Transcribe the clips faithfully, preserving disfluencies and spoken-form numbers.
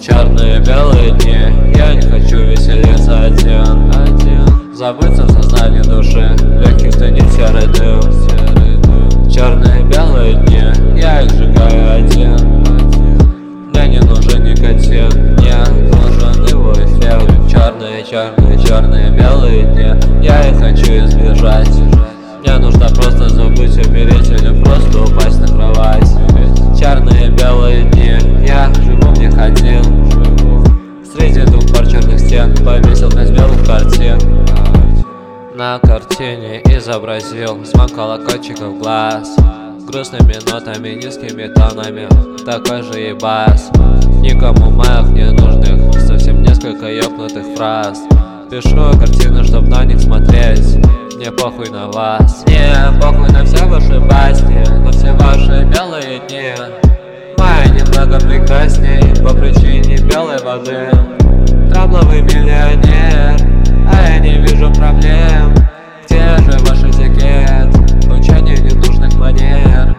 Черные белые дни, я не хочу веселиться один, один. Забыться в сознании души, легких тонет серый дым, серый дым. Черные белые дни, я их сжигаю один, один. Мне не нужен никотин, мне нужен его эффект. Черные, черные, черные белые дни, я их хочу избежать. Мне нужно просто забыть, умереть или просто упасть на кровать. Черные белые дни, я живу в них один, живу. Среди двух пар черных стен повесил пять белых картин. На картине изобразил звон колокольчиков глаз, грустными нотами, низкими тонами, такой же и бас. Никому моих ненужных, совсем несколько ёбнутых фраз. Пишу картины, чтоб на них смотреть, мне похуй на вас. Мне похуй на все ваши басни, на все ваши белые дни. Моя немного прекрасней по причине белой воды. Трабловый миллионер, а я не вижу проблем. Где же ваш этикет, учение ненужных манер?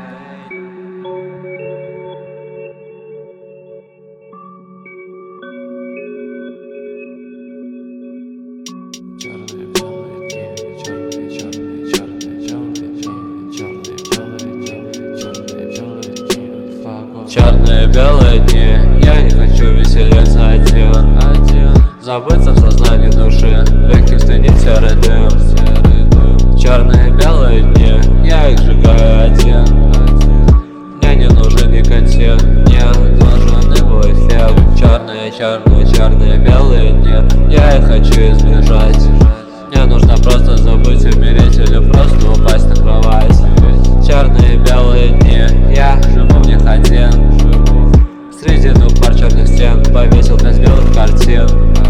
Черные белые дни, черные, черные, черные, черные, черные, черные, черные, черные, черные, черные. Черные белые дни, я не хочу веселиться один, один. Забыться в сознании души, легких стынет серый дым, серый дым. Черные белые дни, я их сжигаю один, один. Мне не нужен никотин, мне нужен его эффект. Черные, черные, черные белые дни, я их хочу избежать. Мне нужно просто забыть, умереть или просто упасть на кровать. Черные белые дни, я живу в них один, живу. Среди двух пар черных стен повесил пять белых картин.